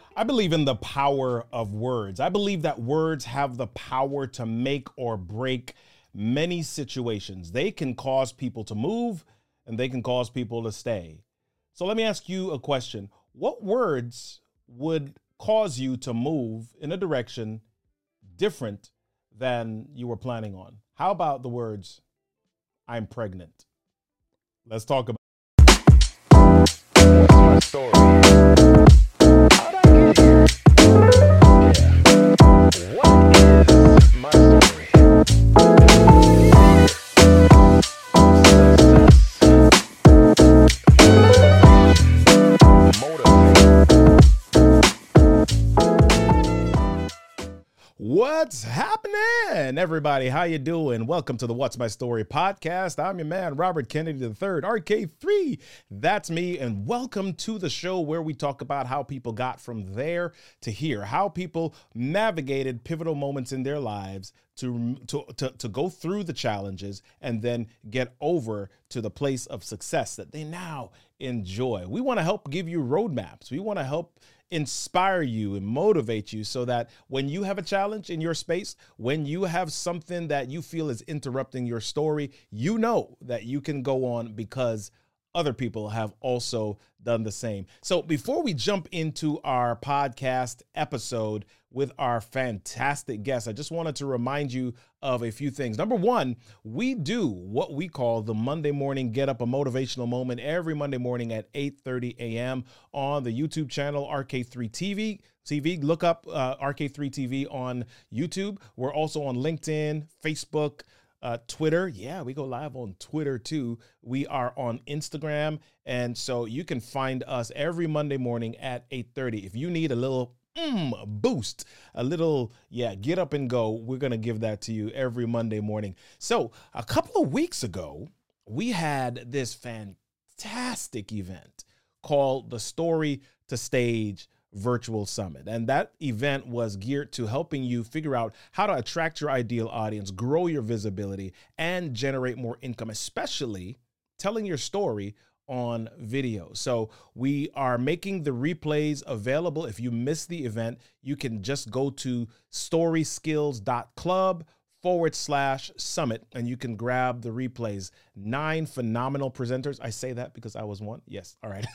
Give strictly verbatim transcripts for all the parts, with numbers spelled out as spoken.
I believe in the power of words. I believe that words have the power to make or break many situations. They can cause people to move and they can cause people to stay. So let me ask you a question. What words would cause you to move in a direction different than you were planning on? How about the words, I'm pregnant? Let's talk about my story. How'd I get here? Yeah. What is my story? What's happening, everybody? How you doing? Welcome to the What's My Story podcast. I'm your man, Robert Kennedy the third, R K three. That's me, and welcome to the show where we talk about how people got from there to here, how people navigated pivotal moments in their lives to, to, to, to go through the challenges and then get over to the place of success that they now enjoy. We want to help give you roadmaps. We want to help inspire you and motivate you so that when you have a challenge in your space, when you have something that you feel is interrupting your story, you know that you can go on because other people have also done the same. So before we jump into our podcast episode with our fantastic guest, I just wanted to remind you of a few things. Number one, we do what we call the Monday morning Get Up, a motivational moment every Monday morning at eight thirty a.m. on the YouTube channel R K three T V. T V, look up uh, R K three T V on YouTube. We're also on LinkedIn, Facebook, Uh, Twitter. Yeah, we go live on Twitter too. We are on Instagram. And so you can find us every Monday morning at eight thirty. If you need a little mm, boost, a little, yeah, get up and go, we're going to give that to you every Monday morning. So a couple of weeks ago, we had this fantastic event called the Story to Stage Virtual Summit. And that event was geared to helping you figure out how to attract your ideal audience, grow your visibility, and generate more income, especially telling your story on video. So we are making the replays available. If you missed the event, you can just go to storyskills.club forward slash summit, and you can grab the replays. Nine phenomenal presenters. I say that because I was one. Yes. All right.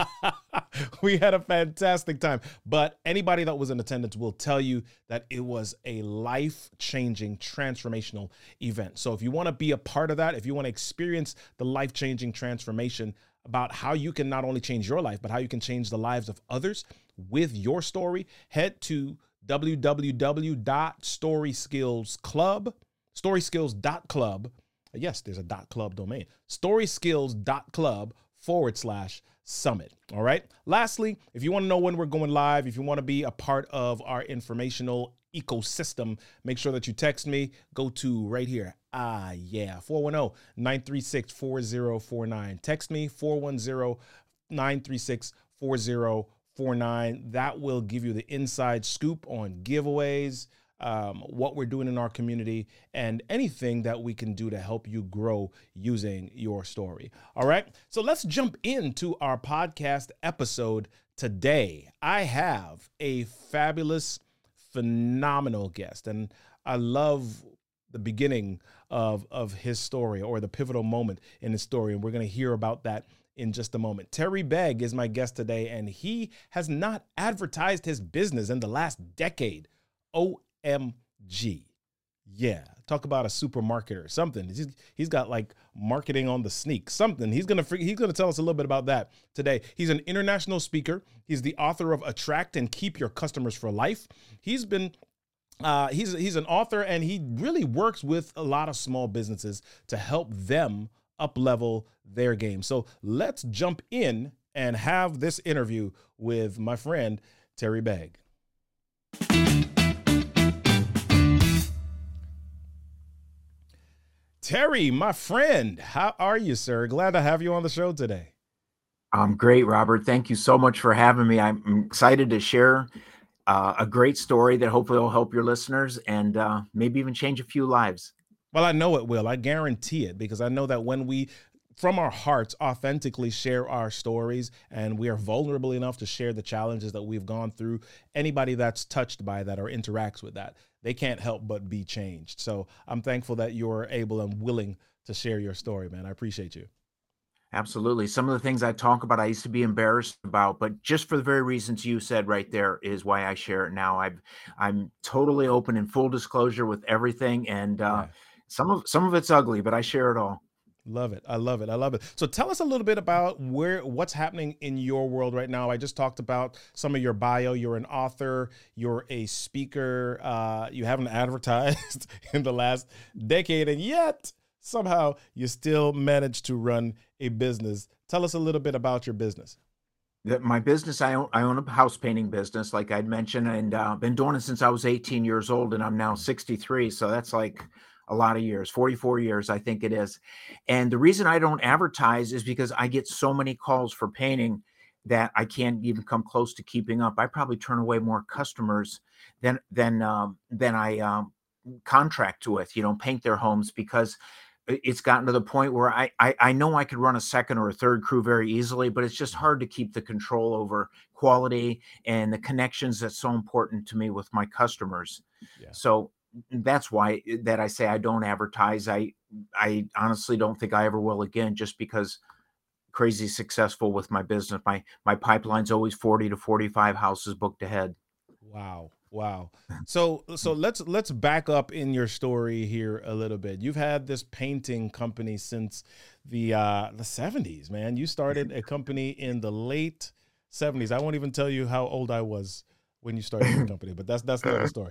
We had a fantastic time, but anybody that was in attendance will tell you that it was a life-changing, transformational event. So if you want to be a part of that, if you want to experience the life-changing transformation about how you can not only change your life, but how you can change the lives of others with your story, head to w w w dot storyskillsclub, storyskills.club. Yes, there's a dot club domain. storyskills.club forward slash summit. All right. Lastly, if you want to know when we're going live, if you want to be a part of our informational ecosystem, make sure that you text me. Go to right here. Ah, yeah. four one zero, nine three six, four zero four nine. Text me four one zero, nine three six, four zero four nine. That will give you the inside scoop on giveaways, um, what we're doing in our community, and anything that we can do to help you grow using your story. All right. So let's jump into our podcast episode today. I have a fabulous, phenomenal guest, and I love the beginning of, of his story, or the pivotal moment in his story. And we're going to hear about that in just a moment. Terry Begg is my guest today, and he has not advertised his business in the last decade. O M G. Yeah. Talk about a super marketer, something. He's, he's got like marketing on the sneak, something. He's going to, he's going to tell us a little bit about that today. He's an international speaker. He's the author of Attract and Keep Your Customers for Life. He's been Uh, he's he's an author, and he really works with a lot of small businesses to help them up level their game. So let's jump in and have this interview with my friend Terry Begg. Terry, my friend, how are you, sir? Glad to have you on the show today. I'm great, Robert. Thank you so much for having me. I'm excited to share Uh, a great story that hopefully will help your listeners and uh, maybe even change a few lives. Well, I know it will. I guarantee it, because I know that when we from our hearts, authentically share our stories, and we are vulnerable enough to share the challenges that we've gone through. Anybody that's touched by that or interacts with that, they can't help but be changed. So I'm thankful that you're able and willing to share your story, man. I appreciate you. Absolutely. Some of the things I talk about, I used to be embarrassed about, but just for the very reasons you said right there is why I share it now. I've, I'm totally open and full disclosure with everything. And uh, Yeah. some of, some of it's ugly, but I share it all. Love it. I love it. I love it. So tell us a little bit about where, what's happening in your world right now. I just talked about some of your bio. You're an author, you're a speaker. Uh, you haven't advertised in the last decade, and yet somehow you still managed to run a business. Tell us a little bit about your business. That my business, I own, I own a house painting business, like I'd mentioned, and uh, been doing it since I was eighteen years old, and I'm now sixty-three. So that's like a lot of years, forty-four years, I think it is. And the reason I don't advertise is because I get so many calls for painting that I can't even come close to keeping up. I probably turn away more customers than than um, than I um, contract with, you know, paint their homes, because it's gotten to the point where I, I I know I could run a second or a third crew very easily, but it's just hard to keep the control over quality and the connections that's so important to me with my customers. Yeah. So that's why that I say I don't advertise. I I honestly don't think I ever will again, just because crazy successful with my business. My my pipeline's always forty to forty-five houses booked ahead. Wow. Wow. So so let's let's back up in your story here a little bit. You've had this painting company since the uh the seventies, man. You started a company in the late seventies. I won't even tell you how old I was when you started your company, but that's that's another story.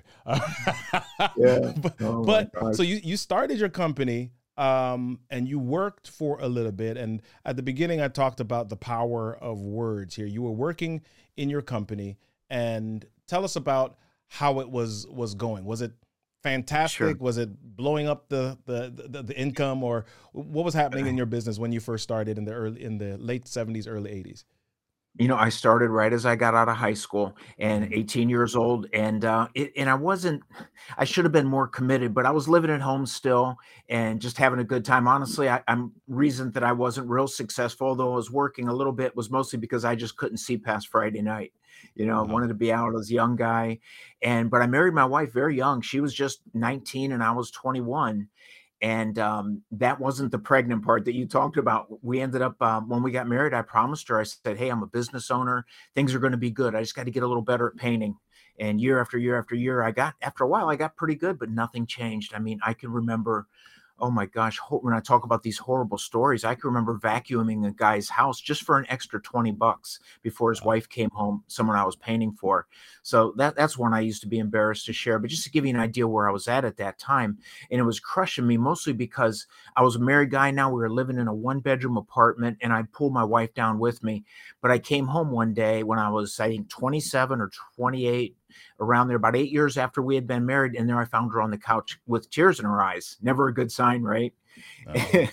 Yeah. but Oh my but gosh. so you you started your company, um and you worked for a little bit, and at the beginning I talked about the power of words here. You were working in your company, and tell us about how it was was going. Was it fantastic? Sure. Was it blowing up the, the the the income, or what was happening in your business when you first started in the early in the late seventies, early eighties? You know, I started right as I got out of high school, and Mhm. eighteen years old, and uh, it, and I wasn't. I should have been more committed, but I was living at home still and just having a good time. Honestly, I, I'm reason that I wasn't real successful, although I was working a little bit, was mostly because I just couldn't see past Friday night. You know, I Wow. wanted to be out as a young guy, and but I married my wife very young. She was just nineteen, and I was twenty-one. And um, that wasn't the pregnant part that you talked about. We ended up, um, when we got married, I promised her, I said, hey, I'm a business owner. Things are going to be good. I just got to get a little better at painting. And year after year after year, I got, after a while, I got pretty good, but nothing changed. I mean, I can remember, oh my gosh, ho- when I talk about these horrible stories, I can remember vacuuming a guy's house just for an extra twenty bucks before his Wow. wife came home, someone I was painting for. So that that's one I used to be embarrassed to share. But just to give you an idea where I was at at that time, and it was crushing me mostly because I was a married guy. Now we were living in a one bedroom apartment, and I pulled my wife down with me. But I came home one day when I was, I think, twenty-seven or twenty-eight, around there, about eight years after we had been married. And there I found her on the couch with tears in her eyes. Never a good sign, right? Uh-oh.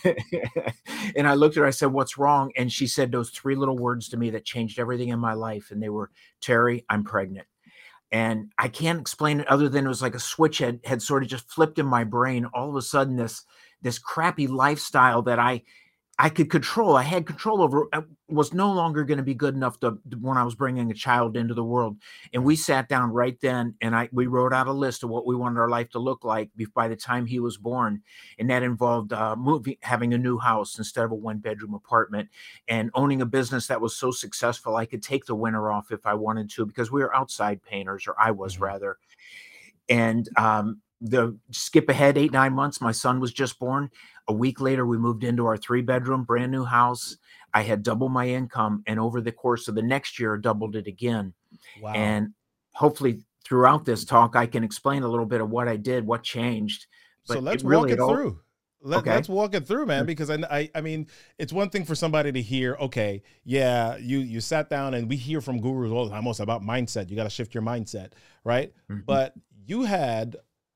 And I looked at her, I said, what's wrong? And she said those three little words to me that changed everything in my life. And they were, Terry, I'm pregnant. And I can't explain it other than it was like a switch had, had sort of just flipped in my brain. All of a sudden, this, this crappy lifestyle that I, I could control, I had control over, uh, was no longer going to be good enough to, when I was bringing a child into the world. And Right. we sat down right then, and I we wrote out a list of what we wanted our life to look like be- by the time he was born, and that involved uh, moving, having a new house instead of a one bedroom apartment, and owning a business that was so successful I could take the winter off if I wanted to, because we were outside painters, or I was Mhm. rather. And um, the skip ahead eight, nine months, my son was just born. A week later, we moved into our three bedroom, brand new house. I had double my income. And over the course of the next year, doubled it again. Wow. And hopefully, throughout this talk, I can explain a little bit of what I did, what changed. So But it let's walk really, it it all, through. Let, okay. let's walk it through, man, Sure. because I, I I mean, it's one thing for somebody to hear, okay, yeah, you you sat down, and we hear from gurus all the time, almost about mindset. You got to shift your mindset, right? Mhm. But you had,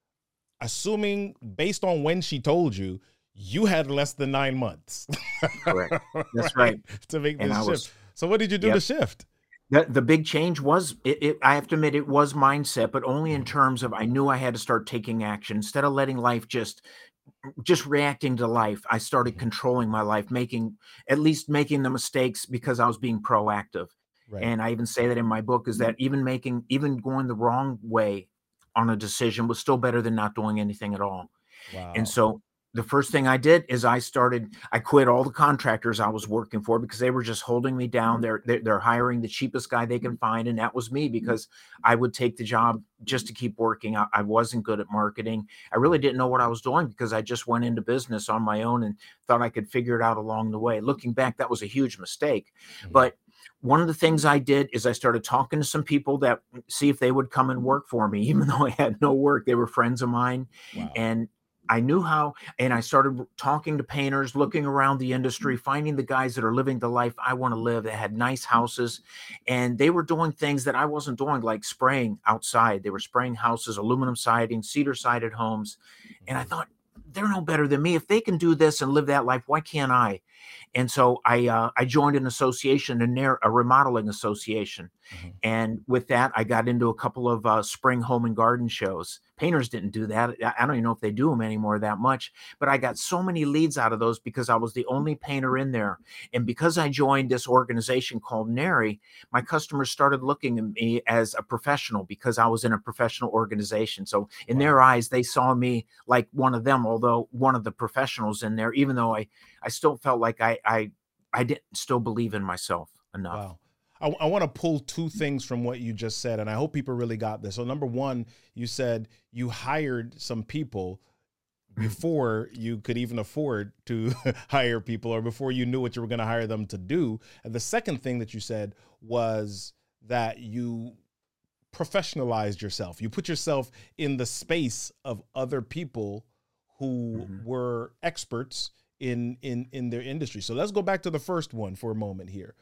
assuming based on when she told you, you had less than nine months, Correct. That's right, right. to make And I this shift. was, So what did you do to yep. shift? The the big change was it, it I have to admit it was mindset, but only in Mhm. terms of I knew I had to start taking action instead of letting life just just reacting to life. I started Mhm. controlling my life, making at least making the mistakes because I was being proactive. Right. And I even say that in my book is that even making even going the wrong way on a decision was still better than not doing anything at all. And Wow. so the first thing I did is I started I quit all the contractors I was working for because they were just holding me down. They're they're, they're hiring the cheapest guy they can find, and that was me because I would take the job just to keep working. I, I wasn't good at marketing. I really didn't know what I was doing because I just went into business on my own and thought I could figure it out along the way. Looking back, that was a huge mistake. Mhm. But one of the things I did is I started talking to some people that see if they would come and work for me, even though I had no work. They were friends of mine, Wow. and I knew how, and I started talking to painters, looking around the industry, finding the guys that are living the life I want to live, that had nice houses, and they were doing things that I wasn't doing, like spraying outside. They were spraying houses, aluminum siding, cedar sided homes. And I Mhm. thought, they're no better than me. If they can do this and live that life, why can't I? And so I uh, I joined an association, a, nar- a remodeling association, Mhm. and with that, I got into a couple of uh, spring home and garden shows. Painters didn't do that. I I don't even know if they do them anymore that much, but I got so many leads out of those because I was the only painter in there. And because I joined this organization called NARI, my customers started looking at me as a professional because I was in a professional organization. So in their Wow. eyes, they saw me like one of them, although one of the professionals in there, even though I, I still felt like I, I, I didn't still believe in myself enough. Wow. I, I want to pull two things from what you just said, and I hope people really got this. So, number one, you said you hired some people before you could even afford to hire people or before you knew what you were going to hire them to do. And the second thing that you said was that you professionalized yourself. You put yourself in the space of other people who Mhm. were experts in in in their industry. So let's go back to the first one for a moment here.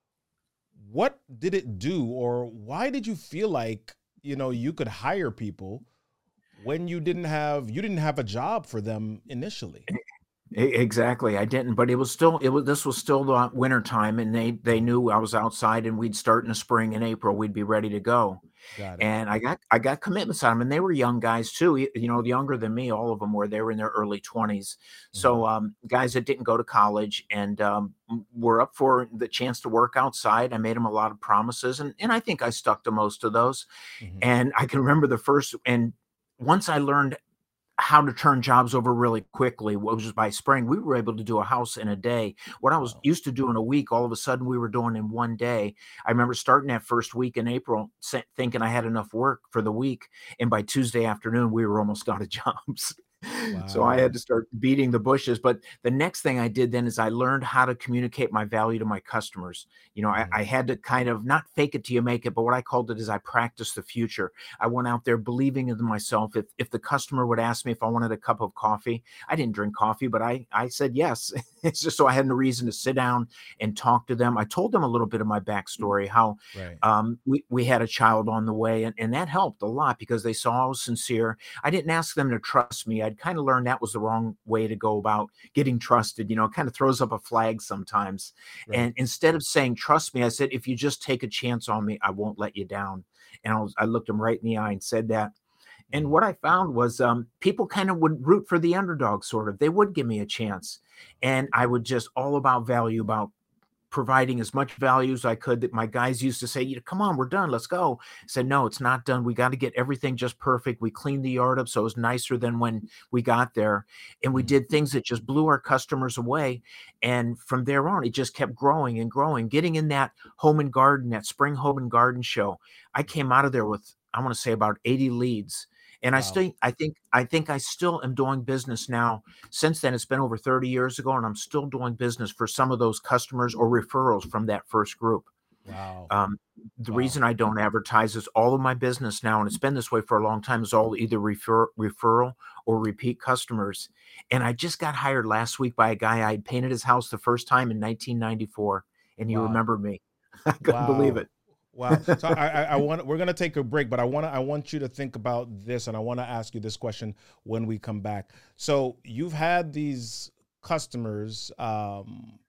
What did it do, or why did you feel like, you know, you could hire people when you didn't have you didn't have a job for them initially? E exactly, I didn't, but it was still it was this was still the winter time, and they they Mhm. knew I was outside, and we'd start in the spring and April, we'd be ready to go, Got it. and I got I got commitments on them, and they were young guys too, y you know, younger than me, all of them were, they were in their early twenties, Mhm. so, um, guys that didn't go to college and, um, w were up for the chance to work outside. I made them a lot of promises, and and I think I stuck to most of those, Mhm. and I can remember the first and once I learned how to turn jobs over really quickly, which was by spring, we were able to do a house in a day. What I was Wow. used to do in a week, all of a sudden we were doing in one day. I remember starting that first week in April, sa- thinking I had enough work for the week, and by Tuesday afternoon we were almost out of jobs. So I had Wow. to start beating the bushes. But the next thing I did then is I learned how to communicate my value to my customers. You know, I, Mhm. I had to kind of not fake it till you make it, but what I called it is I practiced the future. I went out there believing in myself. If if the customer would ask me if I wanted a cup of coffee, I didn't drink coffee, but I I said yes. It's just so I had no reason to sit down and talk to them. I told them a little bit of my backstory, how Right. um, we we had a child on the way, and and that helped a lot because they saw I was sincere. I didn't ask them to trust me. I'd kind of learned that was the wrong way to go about getting trusted. You know, it kind of throws up a flag sometimes. Right. And instead of saying trust me, I said if you just take a chance on me, I won't let you down. And I was I looked him right in the eye and said that. And Mhm. what I found was um, people kind of would root for the underdog, sort of. They would give me a chance, and I would just all about value, about providing as much value as I could. That my guys used to say, "You know, come on, we're done, let's go." I said, "No, it's not done. We got to get everything just perfect." We cleaned the yard up so it was nicer than when we got there, and we Mhm. did things that just blew our customers away. And from there on, it just kept growing and growing. Getting in that home and garden, that spring home and garden show, I came out of there with I want to say about eighty leads. And I Wow. still, I think, I think I still am doing business now. Since then, it's been over thirty years ago, and I'm still doing business for some of those customers or referrals from that first group. Wow. Um, the Wow. reason I don't advertise is all of my business now, and it's been this way for a long time, is all either refer, referral or repeat customers. And I just got hired last week by a guy. I had painted his house the first time in nineteen ninety-four, and he Wow. remembered me. I couldn't believe Wow. it. Wow. So I, I, I want we're gonna take a break, but I want to I want you to think about this, and I want to ask you this question when we come back. So you've had these customers, um,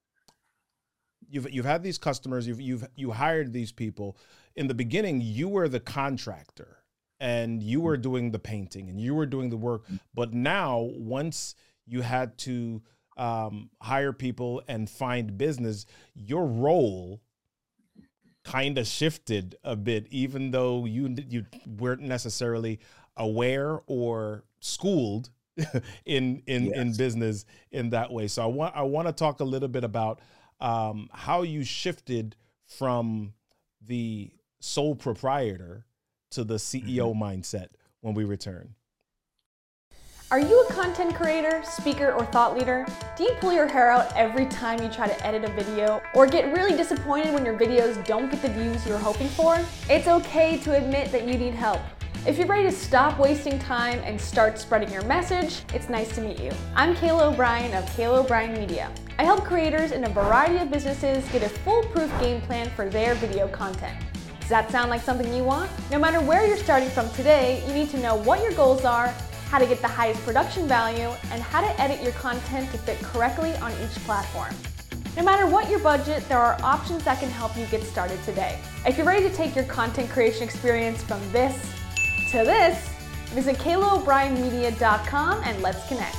you've you've had these customers, you've you've you hired these people. In the beginning, you were the contractor. and you were doing the painting and you were doing the work. But now, once you had to um, hire people and find business, your role kind of shifted a bit, even though you you weren't necessarily aware or schooled in in Yes. in business in that way. So I want I want to talk a little bit about um, how you shifted from the sole proprietor to the C E O mindset when we return. Are you a content creator, speaker, or thought leader? Do you pull your hair out every time you try to edit a video, or get really disappointed when your videos don't get the views you're hoping for? It's okay to admit that you need help. If you're ready to stop wasting time and start spreading your message, it's nice to meet you. I'm Kayla O'Brien of Kayla O'Brien Media. I help creators in a variety of businesses get a foolproof game plan for their video content. Does that sound like something you want? No matter where you're starting from today, you need to know what your goals are, how to get the highest production value, and how to edit your content to fit correctly on each platform. No matter what your budget, there are options that can help you get started today. If you're ready to take your content creation experience from this to this, visit Kayla O'Brien Media dot com and let's connect.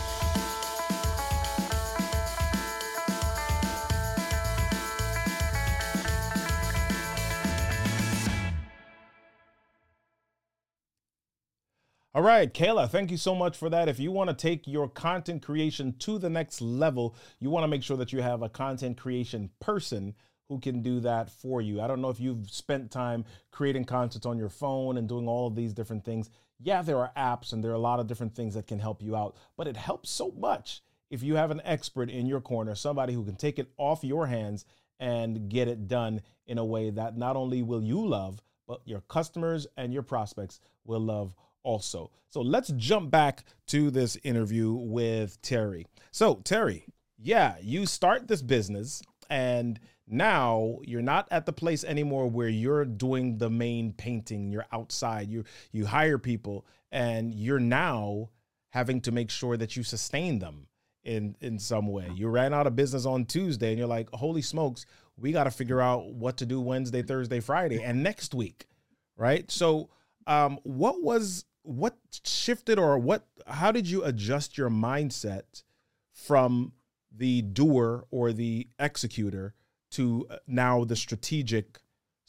All right, Kayla, thank you so much for that. If you want to take your content creation to the next level, you want to make sure that you have a content creation person who can do that for you. I don't know if you've spent time creating content on your phone and doing all of these different things. Yeah, there are apps and there are a lot of different things that can help you out, but it helps so much if you have an expert in your corner, somebody who can take it off your hands and get it done in a way that not only will you love, but your customers and your prospects will love also. So let's jump back to this interview with Terry. So Terry, yeah, you start this business and now you're not at the place anymore where you're doing the main painting, you're outside, you you hire people, and you're now having to make sure that you sustain them in in some way. You ran out of business on Tuesday and you're like, holy smokes, we got to figure out what to do Wednesday, Thursday, Friday, and next week, right? So um, what was, what shifted or what, how did you adjust your mindset from the doer or the executor to now the strategic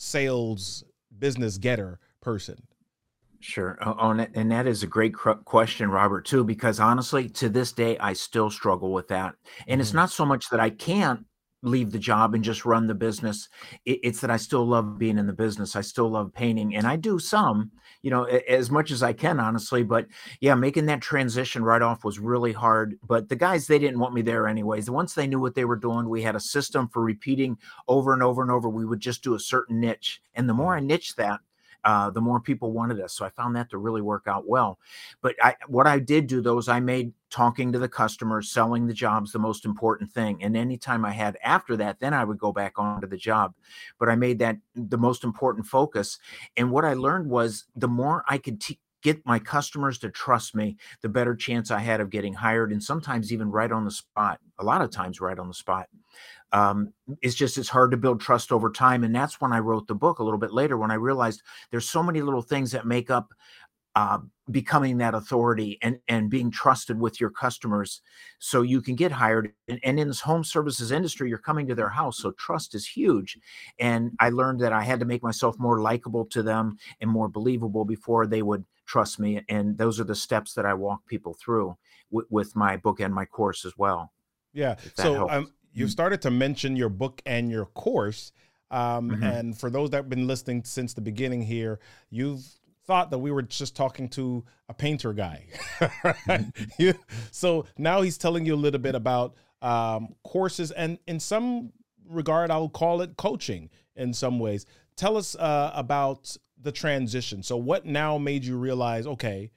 sales business getter person? Sure. Uh, On it, and that is a great cr- question, Robert, too, because honestly, to this day, I still struggle with that. And it's Mhm. not so much that I can't leave the job and just run the business. It, it's that I still love being in the business. I still love painting, and I do some, you know, a- as much as I can, honestly. But yeah, making that transition right off was really hard. But the guys, they didn't want me there anyways. Once they knew what they were doing, we had a system for repeating over and over and over. We would just do a certain niche, and the more I niched that, uh, the more people wanted us. So I found that to really work out well. But I, what I did do though is I made talking to the customers, selling the jobs the most important thing. And anytime I had after that, then I would go back onto the job. But I made that the most important focus. And what I learned was the more I could te- get my customers to trust me, the better chance I had of getting hired, and sometimes even right on the spot. A lot of times right on the spot. Um, it's just, it's hard to build trust over time. And that's when I wrote the book a little bit later, when I realized there's so many little things that make up uh, becoming that authority and, and being trusted with your customers so you can get hired. And, and in this home services industry, you're coming to their house. So trust is huge. And I learned that I had to make myself more likable to them and more believable before they would trust me. And those are the steps that I walk people through w- with my book and my course as well. Yeah. If that So helps. um, you started to mention your book and your course. Um, Mhm. And for those that have been listening since the beginning here, you've thought that we were just talking to a painter guy. Right? You- so now he's telling you a little bit about um, courses, and in some regard, I'll call it coaching in some ways. Tell us uh, about the transition. So what now made you realize, okay,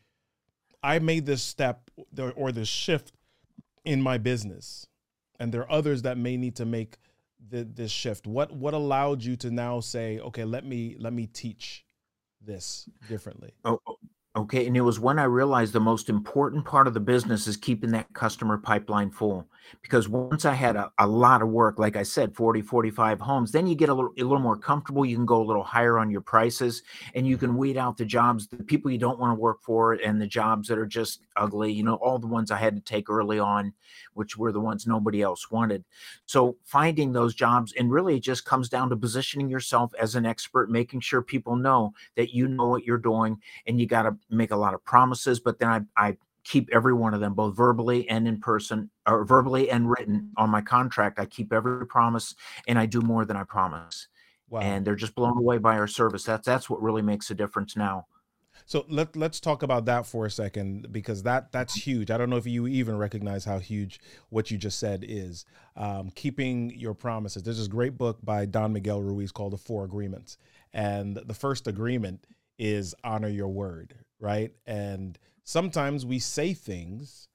I made this step or this shift in my business, and there are others that may need to make the, this shift. What what allowed you to now say, okay, let me let me teach this differently? Oh, Okay. And it was when I realized the most important part of the business is keeping that customer pipeline full. Because once I had a, a lot of work, like I said, forty, forty-five homes, then you get a little, a little more comfortable. You can go a little higher on your prices and you can weed out the jobs, the people you don't want to work for, and the jobs that are just ugly, you know, all the ones I had to take early on, which were the ones nobody else wanted. So finding those jobs, and really it just comes down to positioning yourself as an expert, making sure people know that you know what you're doing, and you got to make a lot of promises. But then I, I keep every one of them, both verbally and in person, or verbally and written on my contract. I keep every promise, and I do more than I promise. Wow. And they're just blown away by our service. That's that's what really makes a difference now. So let let's talk about that for a second, because that that's huge. I don't know if you even recognize how huge what you just said is. Um, keeping your promises. There's this great book by Don Miguel Ruiz called The Four Agreements, and the first agreement is honor your word, right? And sometimes we say things,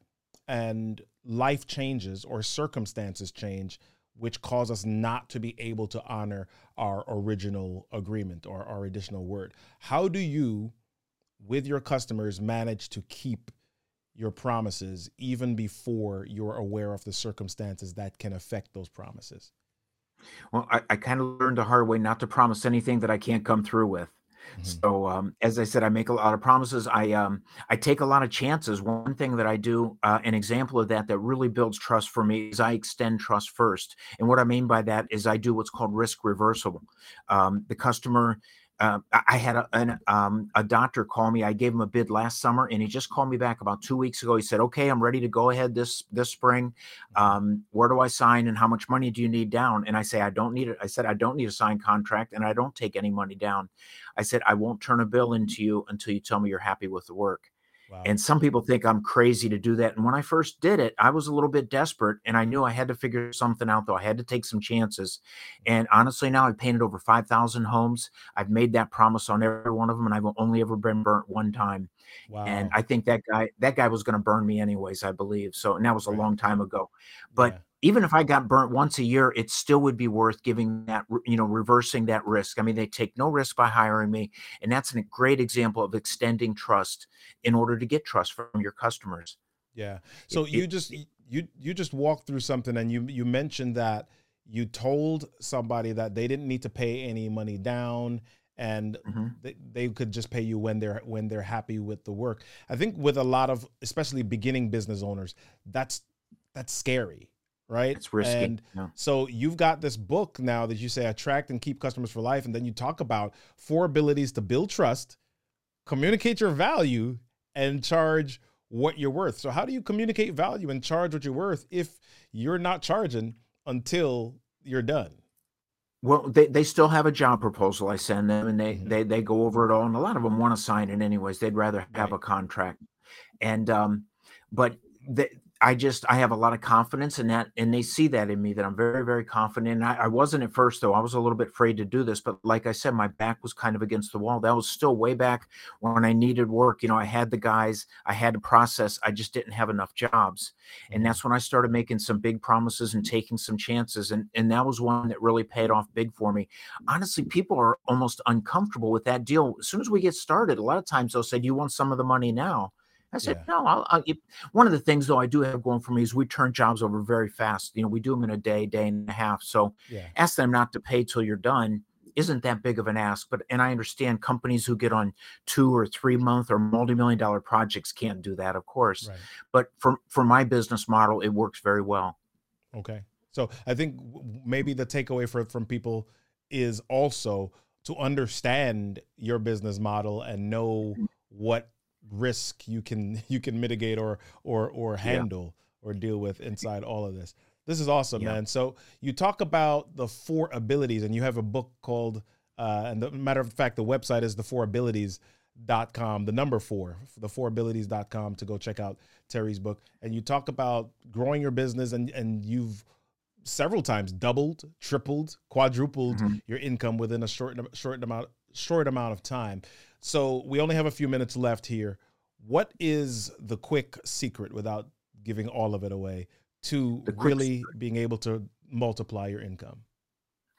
and life changes or circumstances change, which cause us not to be able to honor our original agreement or our additional word. How do you, with your customers, manage to keep your promises even before you're aware of the circumstances that can affect those promises? Well, I, I kind of learned the hard way not to promise anything that I can't come through with. Mhm. So, um, as I said, I make a lot of promises. I um, I take a lot of chances. One thing that I do, uh, an example of that that really builds trust for me, is I extend trust first. And what I mean by that is I do what's called risk reversal. Um, the customer, uh, I I had a, an, um, a doctor call me. I gave him a bid last summer, and he just called me back about two weeks ago. He said, "Okay, I'm ready to go ahead this this spring. Um, where do I sign, and how much money do you need down?" And I say, "I don't need it." I said, "I don't need a signed contract, and I don't take any money down." I said, "I won't turn a bill into you until you tell me you're happy with the work." Wow. And some people think I'm crazy to do that. And when I first did it, I was a little bit desperate, and I knew I had to figure something out, though. I had to take some chances. And honestly, now I've painted over five thousand homes. I've made that promise on every one of them, and I've only ever been burnt one time. And Wow. I think that guy that guy was gonna burn me anyways, I believe. So, and that was a Right. long time ago. But Yeah. even if I got burnt once a year, it still would be worth giving that, r you know, reversing that risk. I mean, they take no risk by hiring me, and that's a great example of extending trust in order to get trust from your customers. Yeah. It So it you just you you just walked through something, and you you mentioned that you told somebody that they didn't need to pay any money down, and Mhm. they, they could just pay you when they're when they're happy with the work. I think with a lot of, especially beginning business owners, that's that's scary, right? It's risky. And Yeah. so you've got this book now that you say attract and keep customers for life, and then you talk about four abilities to build trust, communicate your value, and charge what you're worth. So how do you communicate value and charge what you're worth if you're not charging until you're done? Well, they they still have a job proposal I send them, and they Mhm. they they go over it all, and a lot of them wanna sign it anyways. They'd rather have Right. a contract. And um but the, I just I have a lot of confidence in that, and they see that in me, that I'm very, very confident. And I, I wasn't at first, though. I was a little bit afraid to do this, but like I said, my back was kind of against the wall. That was still way back when I needed work. You know, I had the guys, I had to process, I just didn't have enough jobs. And Mhm. that's when I started making some big promises and taking some chances, and and that was one that really paid off big for me. Honestly, people are almost uncomfortable with that deal. As soon as we get started, a lot of times they'll say, "Do you want some of the money now?" I said, Yeah. "No, I'll, I'll give." One of the things, though, I do have going for me is we turn jobs over very fast. You know, we do them in a day, day and a half. So Yeah. ask them not to pay till you're done isn't that big of an ask. But, and I understand companies who get on two or three month or multi-million dollar projects can't do that, of course. Right. But for, for my business model, it works very well. Okay. So I think w- maybe the takeaway for, from people is also to understand your business model and know what risk you can you can mitigate or or or Yeah. handle or deal with inside all of this. This is awesome, Yeah. man. So you talk about the four abilities, and you have a book called uh and the matter of fact, the website is the four abilities dot com, the number four, the four abilities dot com, to go check out Terry's book. And you talk about growing your business, and and you've several times doubled, tripled, quadrupled Mhm. your income within a short short amount short amount of time. So we only have a few minutes left here. What is the quick secret, without giving all of it away, to The quick really being able to multiply your income?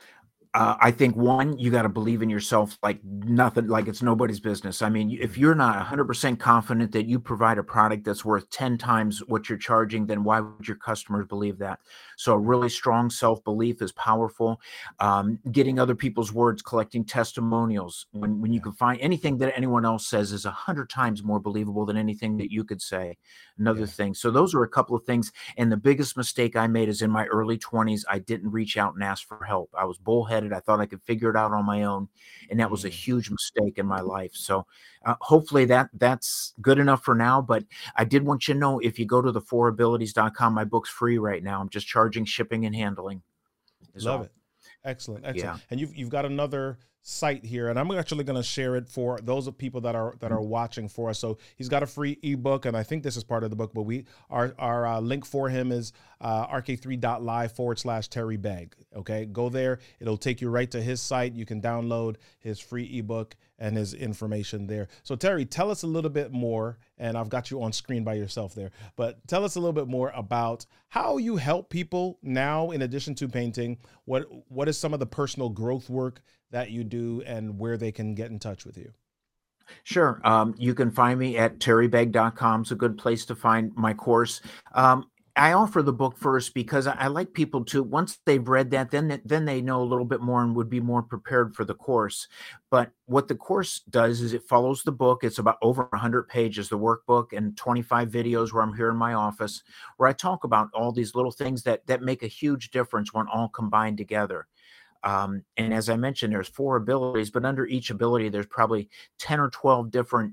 Uh, I think one, you got to believe in yourself like nothing, like it's nobody's business. I mean, if you're not one hundred percent confident that you provide a product that's worth ten times what you're charging, then why would your customers believe that? So a really strong self-belief is powerful. Um, getting other people's words, collecting testimonials. When, when you can find anything that anyone else says is a hundred times more believable than anything that you could say. Another Yeah. thing. So those are a couple of things. And the biggest mistake I made is in my early twenties, I didn't reach out and ask for help. I was bullheaded. I thought I could figure it out on my own. And that was a Mm. huge mistake in my life. So uh, hopefully that that's good enough for now. But I did want you to know, if you go to the four abilities dot com, my book's free right now. I'm just charging shipping and handling. is Love all. it. Excellent. Excellent. Yeah. And you've you've got another site here, and I'm actually going to share it for those of people that are that are watching for us. So he's got a free ebook, and I think this is part of the book, but we our our uh, link for him is uh, R K three dot live forward slash Terry Begg. Okay, go there. It'll take you right to his site. You can download his free ebook and his information there. So Terry, tell us a little bit more, and I've got you on screen by yourself there, but tell us a little bit more about how you help people now, in addition to painting. What what is some of the personal growth work that you do, and where they can get in touch with you? Sure. Um, you can find me at terry begg dot com. It's a good place to find my course. Um, I offer the book first because I, I like people to, once they've read that, then they- then they know a little bit more and would be more prepared for the course. But what the course does is it follows the book. It's about over one hundred pages, the workbook, and twenty-five videos where I'm here in my office, where I talk about all these little things that that make a huge difference when all combined together. Um, and as I mentioned, there's four abilities, but under each ability, there's probably ten or twelve different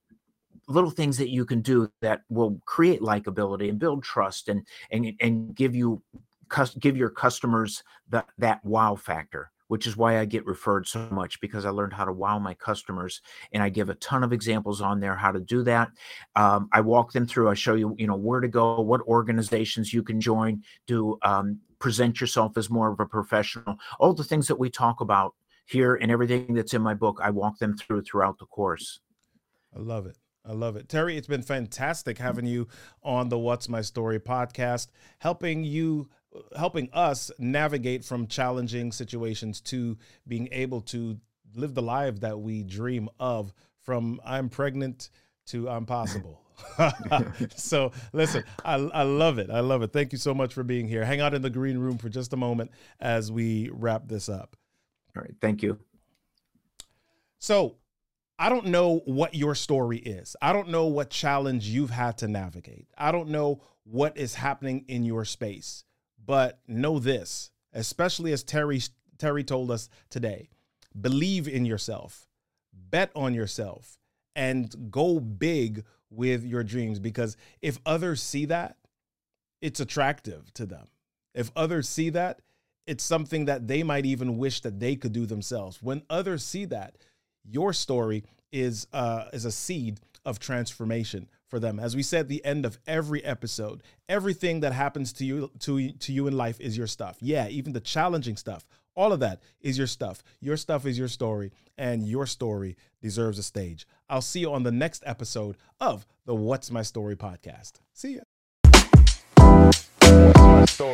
little things that you can do that will create likability and build trust and and and give you cus- give your customers that that wow factor, which is why I get referred so much, because I learned how to wow my customers, and I give a ton of examples on there how to do that. Um, I walk them through. I show you, you know, where to go, what organizations you can join, to um, present yourself as more of a professional. All the things that we talk about here and everything that's in my book, I walk them through throughout the course. I love it. I love it. Terry, it's been fantastic having you on the What's My Story podcast, helping you, helping us navigate from challenging situations to being able to live the life that we dream of, from I'm pregnant to I'm possible. So listen, I, I love it. I love it. Thank you so much for being here. Hang out in the green room for just a moment as we wrap this up. All right. Thank you. So I don't know what your story is. I don't know what challenge you've had to navigate. I don't know what is happening in your space, but know this, especially as Terry, Terry told us today, believe in yourself, bet on yourself, and go big with your dreams. Because if others see that, it's attractive to them. If others see that, it's something that they might even wish that they could do themselves. When others see that, your story is uh, is a seed of transformation for them. As we said at the end of every episode, everything that happens to you to, to you in life is your stuff. Yeah, even the challenging stuff, all of that is your stuff. Your stuff is your story, and your story deserves a stage. I'll see you on the next episode of the What's My Story podcast. See ya. My story.